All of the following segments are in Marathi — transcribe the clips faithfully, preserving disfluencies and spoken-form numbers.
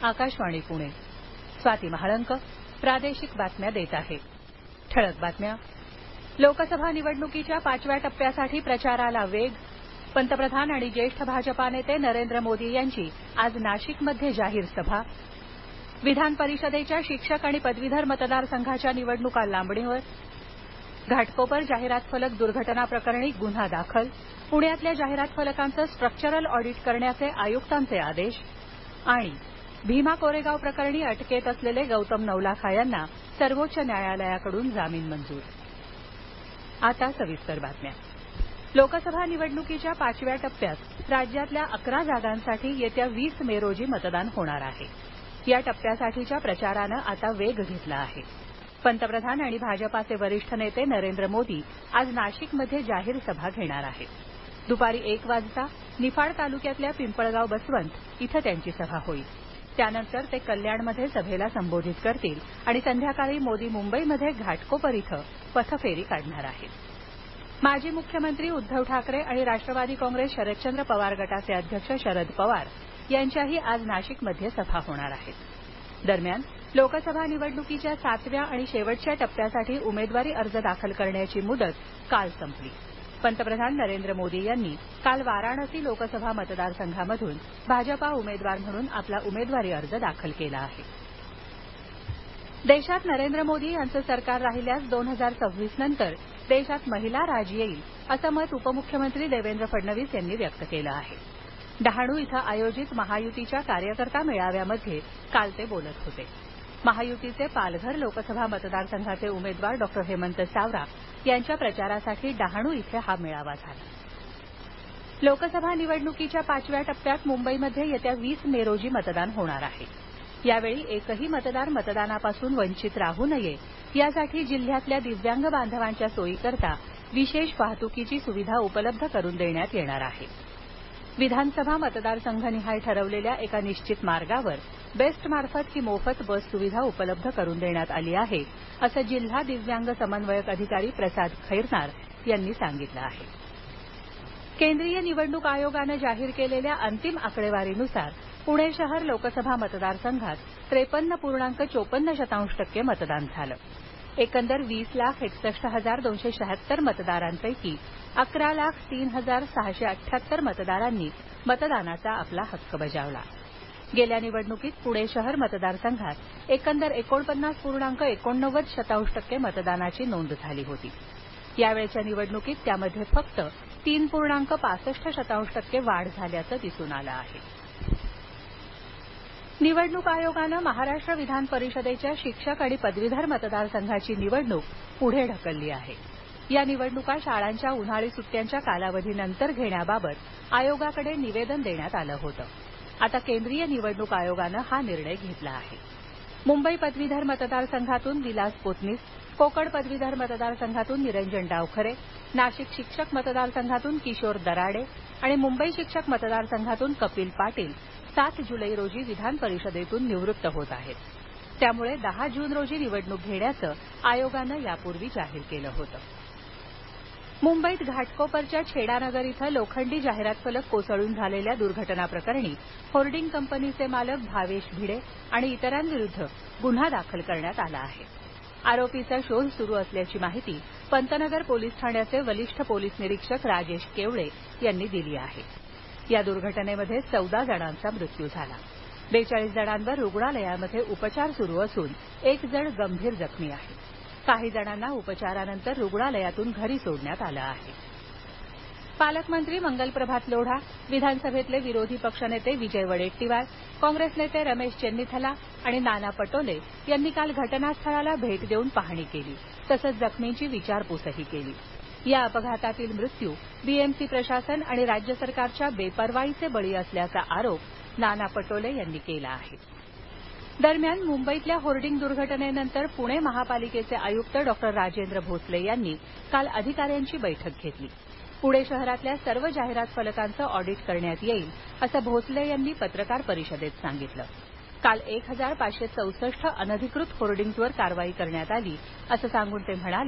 आकाशवाणी पुणे. स्वाती महाळंक प्रादेशिक बातम्या देत आहे. ठळक बातम्या. लोकसभा निवडणुकीच्या पाचव्या टप्प्यासाठी प्रचाराला वेग. पंतप्रधान आणि ज्येष्ठ भाजपा नेते नरेंद्र मोदी यांची आज नाशिकमध्ये जाहीर सभा. विधान परिषदेच्या शिक्षक आणि पदवीधर मतदारसंघाच्या निवडणुका लांबणीवर. घाटकोपर जाहिरात फलक दुर्घटना प्रकरणी गुन्हा दाखल. पुण्यातल्या जाहिरात फलकांचं स्ट्रक्चरल ऑडिट करण्याचे आयुक्तांचे आदेश. आणि भीमा कोरेगाव प्रकरणी अटकेत असलेले गौतम नवलाखा यांना सर्वोच्च न्यायालयाकडून जामीन मंजूर. आता सविस्तर बातम्या. लोकसभा निवडणुकीच्या पाचव्या टप्प्यात राज्यातल्या अकरा जागांसाठी येत्या वीस मे रोजी मतदान होणार आहे. या टप्प्यासाठीच्या प्रचारानं आता वेग घेतला आहे. पंतप्रधान आणि भाजपाचे वरिष्ठ नेते नरेंद्र मोदी आज नाशिकमध्ये जाहीर सभा घेणार आहेत. दुपारी एक वाजता निफाड तालुक्यातल्या पिंपळगाव बसवंत इथं त्यांची सभा होईल. त्यानंतर ते कल्याणमध्ये सभेला संबोधित करतील आणि संध्याकाळी मोदी मुंबईमध्ये घाटकोपर इथं पथफेरी काढणार आहेत. माजी मुख्यमंत्री उद्धव ठाकरे आणि राष्ट्रवादी काँग्रेस शरदचंद्र पवार गटाचे अध्यक्ष शरद पवार यांच्याही आज नाशिकमध्ये सभा होणार आहेत. दरम्यान लोकसभा निवडणुकीच्या सातव्या आणि शेवटच्या टप्प्यासाठी उमेदवारी अर्ज दाखल करण्याची मुदत काल संपली. पंतप्रधान नरेंद्र मोदी यांनी काल वाराणसी लोकसभा मतदारसंघामधून भाजपा उमेदवार म्हणून आपला उमेदवारी अर्ज दाखल केला आहे. देशात नरेंद्र मोदी यांचं सरकार राहिल्यास दोन हजार सव्वीस नंतर देशात महिला राज येईल असं मत उपमुख्यमंत्री देवेंद्र फडणवीस यांनी व्यक्त केलं आहे. डहाणू इथं आयोजित महायुतीच्या कार्यकर्ता मेळाव्यामध्ये काल ते बोलत होते. महायुतीचे पालघर लोकसभा मतदारसंघाचे उमेदवार डॉक्टर हेमंत सावरा यांच्या प्रचारासाठी डहाणू इथे हा मेळावा झाला. लोकसभा निवडणुकीच्या पाचव्या टप्प्यात मुंबईमध्ये येत्या वीस मे रोजी मतदान होणार आहे. यावेळी एकही मतदार मतदानापासून वंचित राहू नये यासाठी जिल्ह्यातल्या दिव्यांग बांधवांच्या सोयीकरता विशेष वाहतुकीची सुविधा उपलब्ध करून देण्यात येणार आहे. विधानसभा मतदारसंघनिहाय ठरवलेल्या एका निश्चित मार्गावर बेस्ट मार्फत ही मोफत बस सुविधा उपलब्ध करून देण्यात आली आहे असं जिल्हा दिव्यांग समन्वयक अधिकारी प्रसाद खैरनार यांनी सांगितलं आहे. केंद्रीय निवडणूक आयोगानं जाहीर केलेल्या अंतिम आकडेवारीनुसार पुणे शहर लोकसभा मतदारसंघात त्रेपन्न पूर्णांक चोपन्न शतांश टक्के मतदान झालं. एकंदर वीस लाख एकसष्ट हजार दोनशे शहात्तर मतदारांपैकी अकरा लाख तीन हजार सहाशे अठ्याहत्तर मतदारांनी मतदानाचा आपला हक्क बजावला. गेल्या निवडणुकीत पुणे शहर मतदारसंघात एकंदर एकोणपन्नास पूर्णांक एकोणनव्वद शतांश टक्के मतदानाची नोंद झाली होती. यावेळच्या निवडणुकीत त्यामध्ये फक्त तीन पूर्णांक पासष्ट शतांश टक्के वाढ झाल्याचं दिसून आलं आहे. निवडणूक आयोगानं महाराष्ट्र विधान परिषदेच्या शिक्षक आणि पदवीधर मतदारसंघाची निवडणूक पुढे ढकलली आहे. या निवडणुका शाळांच्या उन्हाळी सुट्ट्यांच्या कालावधीनंतर घेण्याबाबत आयोगाकडे निवेदन देण्यात आलं होतं. आता केंद्रीय निवडणूक आयोगानं हा निर्णय घेतला आहे. मुंबई पदवीधर मतदारसंघातून विलास पोतनीस, कोकण पदवीधर मतदारसंघातून निरंजन डावखरे, नाशिक शिक्षक मतदारसंघातून किशोर दराडे आणि मुंबई शिक्षक मतदारसंघातून कपिल पाटील सात जुलै रोजी विधान परिषदेतून निवृत्त होत आहेत. त्यामुळे दहा जून रोजी निवडणूक घेण्याचं आयोगानं यापूर्वी जाहीर केलं होतं. मुंबईत घाटकोपरच्या छेडानगर इथं लोखंडी जाहिरात फलक कोसळून झालेल्या दुर्घटना प्रकरणी होर्डिंग कंपनीचे मालक भावेश भिडे आणि इतरांविरुद्ध गुन्हा दाखल करण्यात आला आहे. आरोपीचा शोध सुरू असल्याची माहिती पंतनगर पोलीस ठाण्याचे वरिष्ठ पोलीस निरीक्षक राजेश केवळे यांनी दिली आहे. या दुर्घटनेमध्ये चौदा जणांचा मृत्यू झाला. बेचाळीस जणांवर रुग्णालयामध्ये उपचार सुरू असून एक जण गंभीर जखमी आहे. काही जणांना उपचारानंतर रुग्णालयातून घरी सोडण्यात आलं आहे. पालकमंत्री मंगलप्रभात लोढा, विधानसभेतले विरोधी पक्षनेते विजय वडेट्टीवार, काँग्रेस नेते रमेश चेन्नीथला आणि नाना पटोले यांनी काल घटनास्थळाला भेट देऊन पाहणी केली तसंच जखमींची विचारपूसही केली. या अपघातातील मृत्यू बीएमसी प्रशासन आणि राज्य सरकारच्या बेपर्वाईचे बळी असल्याचा आरोप नाना पटोले यांनी केला आहे. दरम्यान मुंबईतल्या होर्डिंग दुर्घटनेनंतर पुणे महापालिकेचे आयुक्त डॉक्टर राजेंद्र भोसले यांनी काल अधिकाऱ्यांची बैठक घेतली. पुणे शहरातल्या सर्व जाहिरात फलकांचं ऑडिट करण्यात येईल असं भोसले यांनी पत्रकार परिषदेत सांगितलं. काल एक हजार पाचशे चौसष्ट अनधिकृत होर्डिंग्जवर कारवाई करण्यात आली असं सांगून ते म्हणाले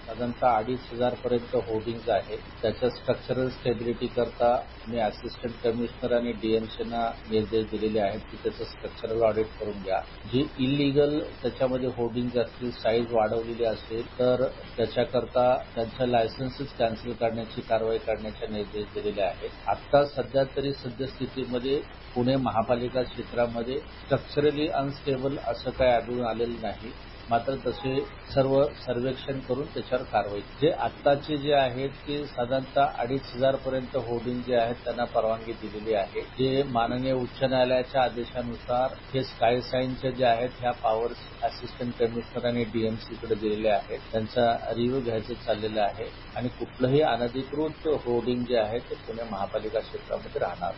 साधारणतः अडीच हजार पर्यंत होर्डिंग्ज आहेत. त्याच्या स्ट्रक्चरल स्टेबिलिटी करता मी असिस्टंट कमिशनर आणि डीएमसीना निर्देश दिलेले आहेत की त्याचं स्ट्रक्चरल ऑडिट करून घ्या. जे इलिगल त्याच्यामध्ये होर्डिंग्ज असतील, साईज वाढवलेली असेल तर त्याच्याकरता त्यांच्या लायसन्सेस कॅन्सल करण्याची कारवाई करण्याचे निर्देश दिलेले आहेत. आता सध्या तरी सद्यस्थितीमध्ये पुणे महापालिका क्षेत्रामध्ये स्ट्रक्चरली अनस्टेबल असं काही आढळून आलेलं नाही. मात्र तसे सर्व सर्वेक्षण करून त्याच्यावर कारवाई. जे आत्ताचे जे आहेत ते साधारणतः अडीच हजार पर्यंत होर्डिंग जे आहेत त्यांना परवानगी दिलेली आहे. जे माननीय उच्च न्यायालयाच्या आदेशानुसार हे स्काय साईनचे जे आहेत ह्या पॉवर्स असिस्टंट कमिशनर आणि डीएमसीकडे दिलेले आहेत. त्यांचा रिव्ह्यू घ्यायचं चाललेलं आहे आणि कुठलंही अनधिकृत होर्डिंग जे आहे ते पुणे महापालिका क्षेत्रामध्ये राहणार.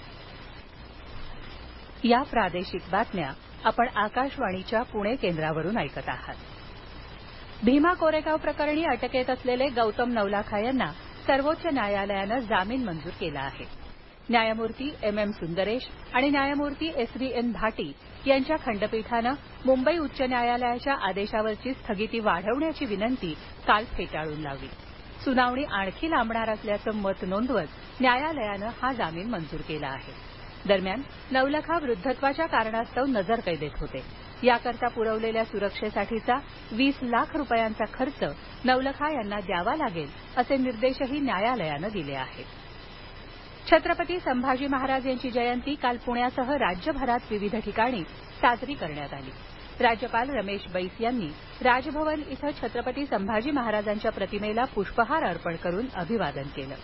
या प्रादेशिक बातम्या आपण आकाशवाणीच्या पुणे केंद्रावरून ऐकत आहात. भीमा कोरेगाव प्रकरणी अटकेत असलेले गौतम नवलाखा यांना सर्वोच्च न्यायालयानं जामीन मंजूर केला आहे. न्यायमूर्ती एम एम सुंदरेश आणि न्यायमूर्ती एस व्ही एन भाटी यांच्या खंडपीठानं मुंबई उच्च न्यायालयाच्या आदेशावरची स्थगिती वाढवण्याची विनंती काल फेटाळून लावली. सुनावणी आणखी लांबणार असल्याचं मत नोंदवत न्यायालयानं हा जामीन मंजूर केला आहे. दरम्यान नवलखा वृद्धत्वाच्या कारणास्तव नजरकैदेत होते. याकरता पुरवलेल्या सुरक्षेसाठीचा वीस लाख रुपयांचा खर्च नवलखा यांना द्यावा लागेल असे निर्देशही न्यायालयानं दिले आहेत. छत्रपती संभाजी महाराज यांची जयंती काल पुण्यासह राज्यभरात विविध ठिकाणी साजरी करण्यात आली. राज्यपाल रमेश बैस यांनी राजभवन इथं छत्रपती संभाजी महाराजांच्या प्रतिमेला पुष्पहार अर्पण करून अभिवादन केलं.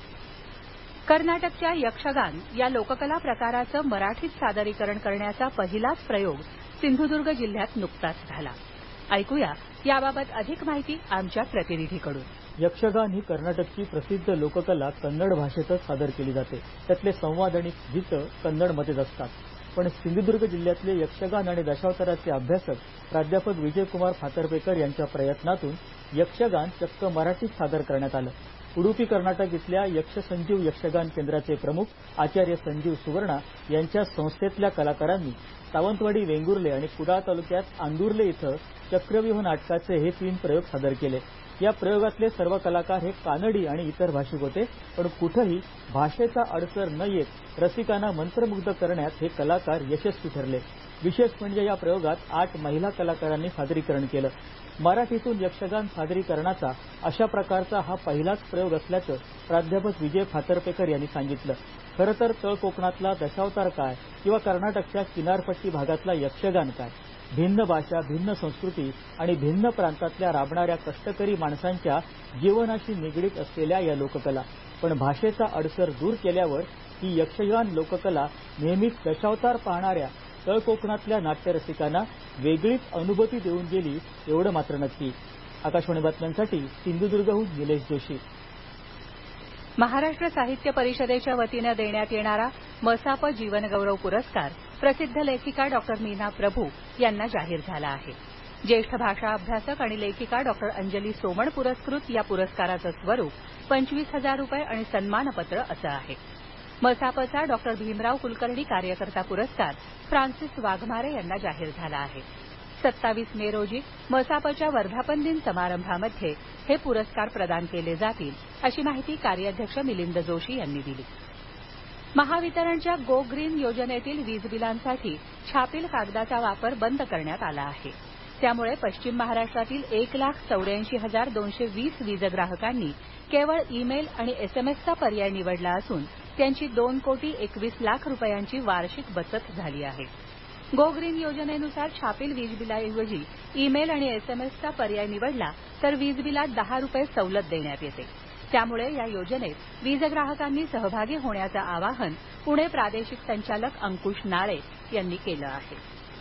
कर्नाटकच्या यक्षगान या लोककला प्रकाराचं मराठीत सादरीकरण करण्याचा पहिलाच प्रयोग सिंधुदुर्ग जिल्ह्यात नुकताच झाला. ऐकूया याबाबत अधिक माहिती आमच्या प्रतिनिधीकडून. यक्षगान ही कर्नाटकची प्रसिद्ध लोककला कन्नड भाषेतच सादर केली जाते. त्यातले संवाद आणि गीतं कन्नडमध्येच असतात. पण सिंधुदुर्ग जिल्ह्यातले यक्षगान आणि दशावताराचे अभ्यासक प्राध्यापक विजयकुमार फातर्पेकर यांच्या प्रयत्नातून यक्षगान चक्क मराठीत सादर करण्यात आलं. उडुपी कर्नाटक इथल्या यक्ष संजीव यक्षगान केंद्राचे प्रमुख आचार्य संजीव सुवर्णा यांच्या संस्थेतल्या कलाकारांनी सावंतवाडी, वेंगुर्ले आणि कुडाळ तालुक्यात आंदुर्ले इथं चक्रव्यूह नाटकाचे हे तीन प्रयोग सादर केले. या प्रयोगातले सर्व कलाकार हे कानडी आणि इतर भाषिक होते. पण कुठेही भाषेचा अडसर न येत रसिकांना मंत्रमुग्ध करण्यात हे कलाकार यशस्वी ठरले. विशेष म्हणजे या प्रयोगात आठ महिला कलाकारांनी सादरीकरण केलं. मराठीतून यक्षगान सादरीकरणाचा अशा प्रकारचा हा पहिलाच प्रयोग असल्याचं प्राध्यापक विजय फातर्पेकर यांनी सांगितलं. खरं तर तळ कोकणातला दशावतार काय किंवा कर्नाटकच्या किनारपट्टी भागातला यक्षगान काय, भिन्न भाषा, भिन्न संस्कृती आणि भिन्न प्रांतातल्या राबणाऱ्या कष्टकरी माणसांच्या जीवनाशी निगडीत असलेल्या या लोककला. पण भाषेचा अडसर दूर केल्यावर ही यक्षगान लोककला नेहमीच दशावतार पाहणाऱ्या तळ कोकणातल्या नाट्यरसिकांना वेगळीच अनुभूती देऊन गेली एवढं मात्र नक्की. आकाशवाणी बातम्यांसाठी सिंधुदुर्गहून निलेश जोशी. महाराष्ट्र साहित्य परिषदेच्या वतीनं देण्यात येणारा मसाप जीवनगौरव पुरस्कार प्रसिद्ध लेखिका डॉक्टर मीना प्रभू यांना जाहीर झाला आहे. ज्येष्ठ भाषा अभ्यासक आणि लेखिका डॉक्टर अंजली सोमण पुरस्कृत या पुरस्काराचं स्वरूप पंचवीस हजार रुपये आणि सन्मानपत्र असं आहे. मसापचा डॉक्टर भीमराव कुलकर्णी कार्यकर्ता पुरस्कार फ्रान्सिस वाघमारे यांना जाहीर झाला आहे. सत्तावीस मे रोजी मसापच्या वर्धापन दिन समारंभामध्ये हे पुरस्कार प्रदान केले जातील अशी माहिती कार्याध्यक्ष मिलिंद जोशी यांनी दिली. महावितरणच्या गो ग्रीन योजनेतील वीज बिलांसाठी छापील कागदाचा वापर बंद करण्यात आला आहे. त्यामुळे पश्चिम महाराष्ट्रातील एक लाख चौऱ्याऐंशी हजार दोनशे वीस वीजग्राहकांनी केवळ ईमेल आणि एसएमएसचा पर्याय निवडला असून त्यांची दोन कोटी एकवीस लाख रुपयांची वार्षिक बचत झाली आहे. गो ग्रीन योजनेनुसार छापील वीज बिलाऐवजी ईमेल आणि एसएमएसचा पर्याय निवडला तर वीज बिलात दहा रुपये सवलत देण्यात येते. त्यामुळे या योजनेत वीजग्राहकांनी सहभागी होण्याचं आवाहन पुणे प्रादेशिक संचालक अंकुश नाळे यांनी केलं आहे.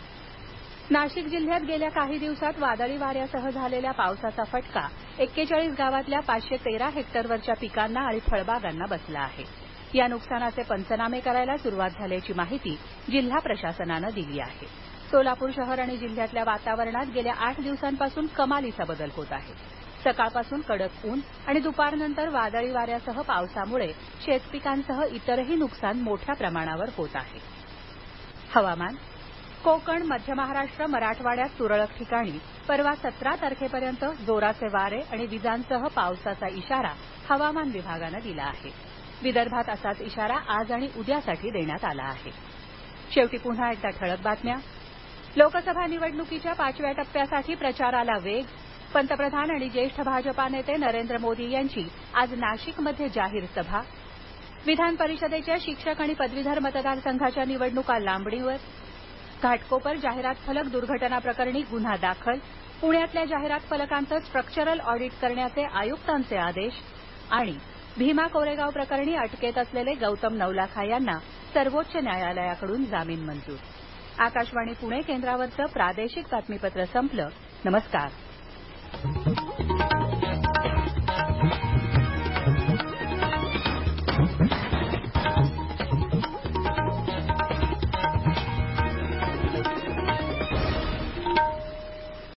नाशिक जिल्ह्यात गेल्या काही दिवसात वादळी वाऱ्यासह झालेल्या पावसाचा फटका एक्केचाळीस गावातल्या पाचशे तेरा हेक्टरवरच्या पिकांना आणि फळबागांना बसला आहे. या नुकसानाचे पंचनामे करायला सुरुवात झाल्याची माहिती जिल्हा प्रशासनानं दिली आहे. सोलापूर शहर आणि जिल्ह्यातल्या वातावरणात गेल्या आठ दिवसांपासून कमालीचा बदल होत आहे. सकाळपासून कडक ऊन आणि दुपारनंतर वादळी वाऱ्यासह पावसामुळे शेतपिकांसह इतरही नुकसान मोठ्या प्रमाणावर होत आहे. हवामान. कोकण मध्य महाराष्ट्र मराठवाड्यात तुरळक ठिकाणी परवा सतरा तारखेपर्यंत जोराचे वारे आणि विजांसह पावसाचा इशारा हवामान विभागानं दिला आहे. विदर्भात असाच इशारा आज आणि उद्यासाठी देण्यात आला आहे. शेवटी पुन्हा एकदा ठळक बातम्या. लोकसभा निवडणुकीच्या पाचव्या टप्प्यासाठी प्रचाराला वेग. पंतप्रधान आणि ज्येष्ठ भाजपा नेते नरेंद्र मोदी यांची आज नाशिकमध्ये जाहीर सभा. विधान परिषदेच्या शिक्षक आणि पदवीधर मतदारसंघाच्या निवडणुका लांबणीवर. घाटकोपर जाहिरात फलक दुर्घटना प्रकरणी गुन्हा दाखल. पुण्यातल्या जाहिरात फलकांचं स्ट्रक्चरल ऑडिट करण्याचे आयुक्तांचे आदेश. आणि भीमा कोरेगाव प्रकरणी अटकेत असलेले गौतम नवलाखा यांना सर्वोच्च न्यायालयाकडून जामीन मंजूर. आकाशवाणी पुणे केंद्रावरचं प्रादेशिक बातमीपत्र संपलं. नमस्कार.